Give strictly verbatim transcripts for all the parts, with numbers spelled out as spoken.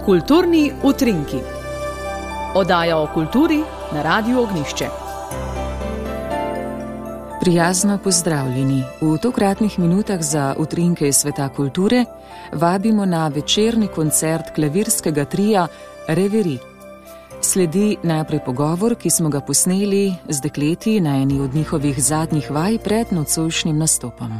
Kulturni utrinki. Oddaja o kulturi na Radiu Ognjišče. Prijazno pozdravljeni. V tokratnih minutah za utrinke iz sveta kulture vabimo na večerni koncert klavirskega tria Reverie. Sledi najprej pogovor, ki smo ga posneli z dekleti na eni od njihovih zadnjih vaj pred nocojšnjim nastopom.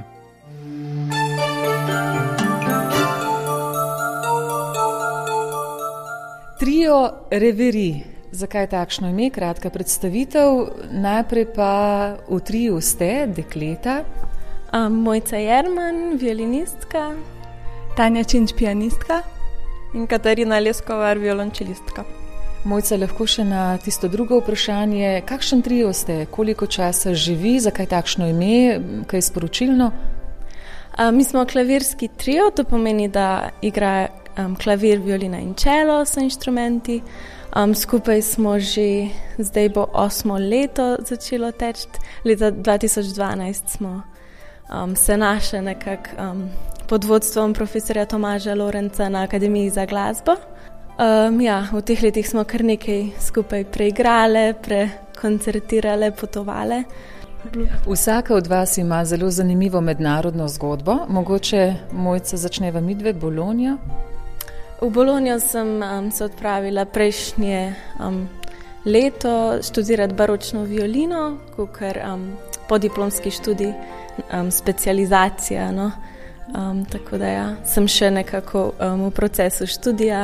Trio Reverie. Zakaj takšno ime? Kratka predstavitev. Najprej pa v triu ste dekleta. Um, Mojca Jerman, violinistka. Tanja Činč, pianistka. In Katarina Leskovar, violončelistka. Mojca, lahko še na tisto drugo vprašanje. Kakšen trio ste? Koliko časa živi? Zakaj takšno ime? Kaj sporočilno? Um, mi smo klavirski trio, to pomeni, da igra um, klavir, violina in čelo so inštrumenti. Um, skupaj smo že, zdaj bo osmo leto začelo teči. Leta dva tisoč dvanajst smo um, se našli nekako um, pod vodstvom profesorja Tomaža Lorenca na Akademiji za glasbo. Um, ja, v teh letih smo kar nekaj skupaj preigrale, prekoncertirale, potovale. Vsaka od vas ima zelo zanimivo mednarodno zgodbo. Mogoče, Mojca, začneva midve, Bologna. V Bologno sem um, se odpravila prejšnje um, leto študirati baročno violino, kakor um, podiplomski študij, um, specializacija. No? Um, tako da ja, sem še nekako um, v procesu študija.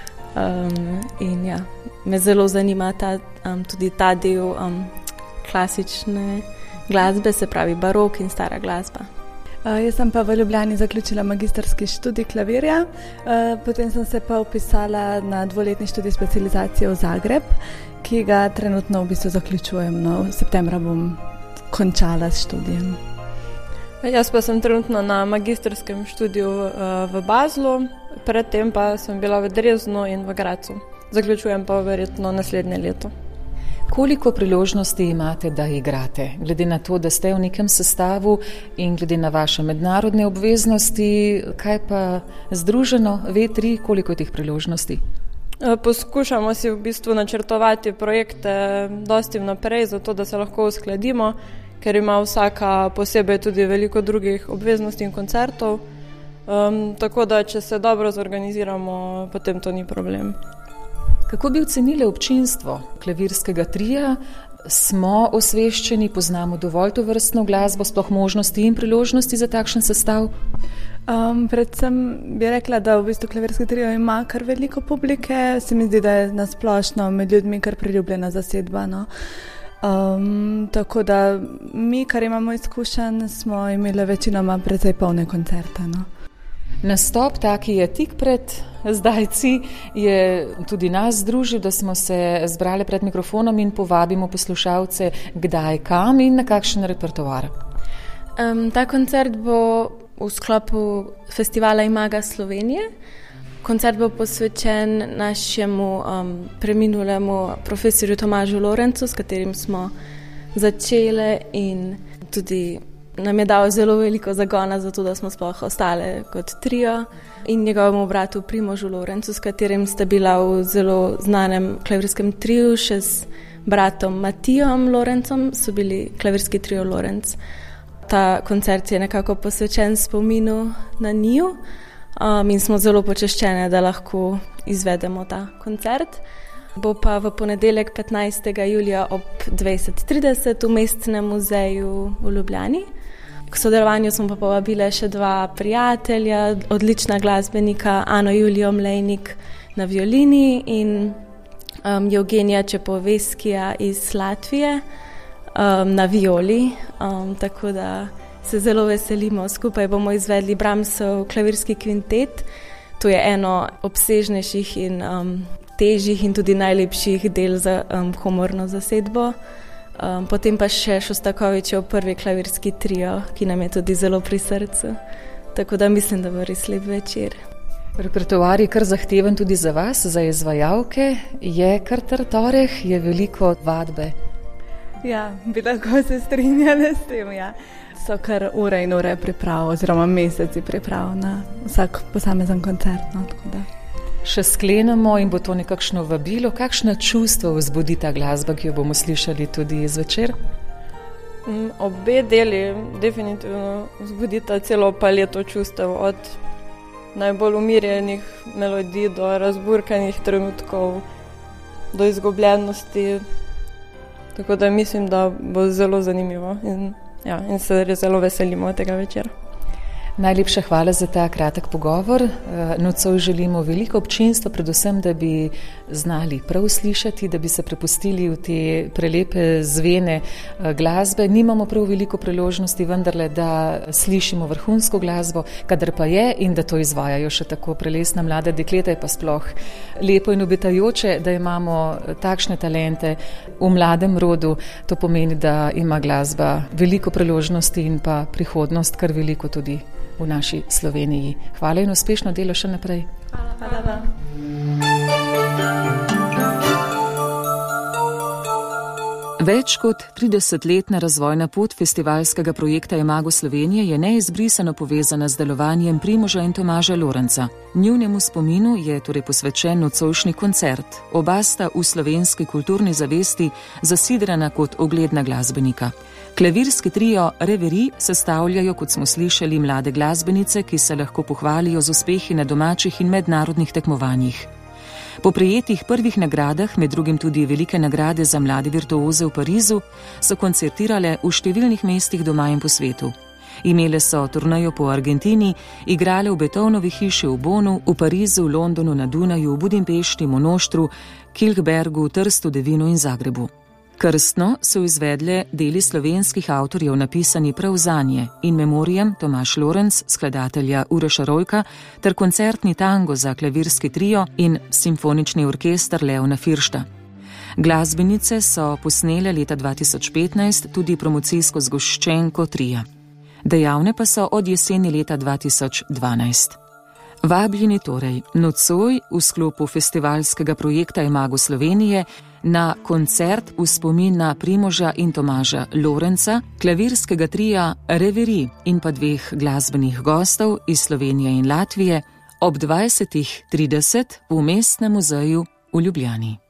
Um, in ja, me zelo zanima ta, um, tudi ta del um, klasične glasbe, se pravi barok in stara glasba. Uh, jaz sem pa v Ljubljani zaključila magistrski študij klavirja, uh, potem sem se pa upisala na dvoletni študij specializacije v Zagreb, ki ga trenutno v bistvu zaključujem. No, v septembra bom končala s študijem. Jaz pa sem trenutno na magistrskem študiju uh, v Baslu, predtem pa sem bila v Dresdnu in v Grazu. Zaključujem pa verjetno naslednje leto. Koliko priložnosti imate, da igrate? Glede na to, da ste v nekem sestavu in glede na vaše mednarodne obveznosti, kaj pa združeno ve tri, koliko je teh priložnosti? Poskušamo si v bistvu načrtovati projekte dosti vnaprej, zato da se lahko uskladimo, ker ima vsaka posebej tudi veliko drugih obveznosti in koncertov. Um, tako da, če se dobro zorganiziramo, potem to ni problem. Kako bi ocenili občinstvo klavirskega tria? Smo osveščeni, poznamo dovolj tovrstno glasbo, sploh možnosti in priložnosti za takšen sestav? Um, predvsem bi rekla, da v bistvu klavirski trio ima kar veliko publike. Se mi zdi, da je nasplošno med ljudmi kar priljubljena zasedba. No? Um, tako da mi, kar imamo izkušenj, smo imeli večinoma precej polne koncerte. No? Nastop, taki je tik pred zdajci, je tudi nas združil, da smo se zbrali pred mikrofonom in povabimo poslušalce, kdaj, kam in na kakšen repertoar. Um, ta koncert bo v sklopu festivala Imaga Slovenije. Koncert bo posvečen našemu um, preminulemu profesorju Tomažu Lorencu, s katerim smo začele in tudi nam je dal zelo veliko zagona za to, da smo sploh ostale kot trio, in njegovemu bratu Primožu Lorencu, s katerim sta bila v zelo znanem klavirskem triu, še s bratom Matijom Lorencom so bili klavirski trio Lorenc. Ta koncert je nekako posvečen spominu na njiju um, in smo zelo počaščene, da lahko izvedemo ta koncert. Bo pa v ponedeljek petnajstega julija ob dvajset trideset v Mestnem muzeju v Ljubljani. K sodelovanju smo pa povabile še dva prijatelja, odlična glasbenika, Ano Julijo Mlejnik na violini in um, Evgenija Čepoveskija iz Latvije um, na violi. Um, tako da se zelo veselimo. Skupaj bomo izvedli Brahmsov klavirski kvintet. To je eno obsežnejših in um, težjih in tudi najlepših del za um, komorno zasedbo. Um, potem pa še Šostakovičev prvi klavirski trio, ki nam je tudi zelo pri srcu. Tako da mislim, da bo res lep večer. Repertoar je kar zahteven tudi za vas, za izvajalke. Je kar trtoreh, je veliko vadbe. Ja, bi lahko se strinjali s tem, ja. So kar ure in ure priprav, oziroma meseci priprav na vsak posamezen koncert. No, tako da. še sklenemo in bo to nekakšno vabilo. Kakšna čustva vzbudi ta glasba, ki jo bomo slišali tudi zvečer? Obe deli definitivno vzbudita celo paleto čustev, od najbolj umirjenih melodij do razburkanih trenutkov, do izgubljenosti. Tako da mislim, da bo zelo zanimivo in, ja, in se res zelo veselimo tega večera. Najlepša hvala za ta kratek pogovor. Nocoj želimo veliko občinstva, predvsem, da bi znali prav slišati, da bi se prepustili v te prelepe zvene glasbe. Nimamo prav veliko priložnosti, vendarle, da slišimo vrhunsko glasbo, kadar pa je in da to izvajajo še tako prelesna mlada dekleta, je pa sploh lepo in obetajoče, da imamo takšne talente v mladem rodu. To pomeni, da ima glasba veliko priložnosti in pa prihodnost, kar veliko tudi v naši Sloveniji. Hvala in uspešno delo še naprej. Hvala. Hvala. Več kot tridesetletna razvojna pot festivalskega projekta Imago Slovenije je neizbrisano povezana z delovanjem Primoža in Tomaža Lorenca. Njunemu spominu je torej posvečen nocojšnji koncert. Oba sta v slovenski kulturni zavesti zasidrana kot ugledna glasbenika. Klavirski trio Reverie sestavljajo, kot smo slišali, mlade glasbenice, ki se lahko pohvalijo z uspehi na domačih in mednarodnih tekmovanjih. Po prejetih prvih nagradah, med drugim tudi velike nagrade za mlade virtuoze v Parizu, so koncertirale v številnih mestih doma in po svetu. Imele so turnejo po Argentini, igrale v Beethovnovi hiši v Bonu, v Parizu, Londonu, na Dunaju, v Budimpešti, Monoštru, Kilchbergu, Trstu, Devinu in Zagrebu. Krstno so izvedle deli slovenskih avtorjev napisani prav zanje in memorijem Tomaž Lorenc, skladatelja Uroša Rojka, ter koncertni tango za klavirski trio in simfonični orkester Leona Firšta. Glasbenice so posnele leta dva tisoč petnajst tudi promocijsko zgoščenko tria. Dejavne pa so od jeseni leta dva tisoč dvanajst. Vabljeni torej nocoj v sklopu festivalskega projekta Imago Slovenije na koncert v spomin na Primoža in Tomaža Lorenca, klavirskega tria Reverie in pa dveh glasbenih gostov iz Slovenije in Latvije ob dvajsetih trideset v Mestnem muzeju v Ljubljani.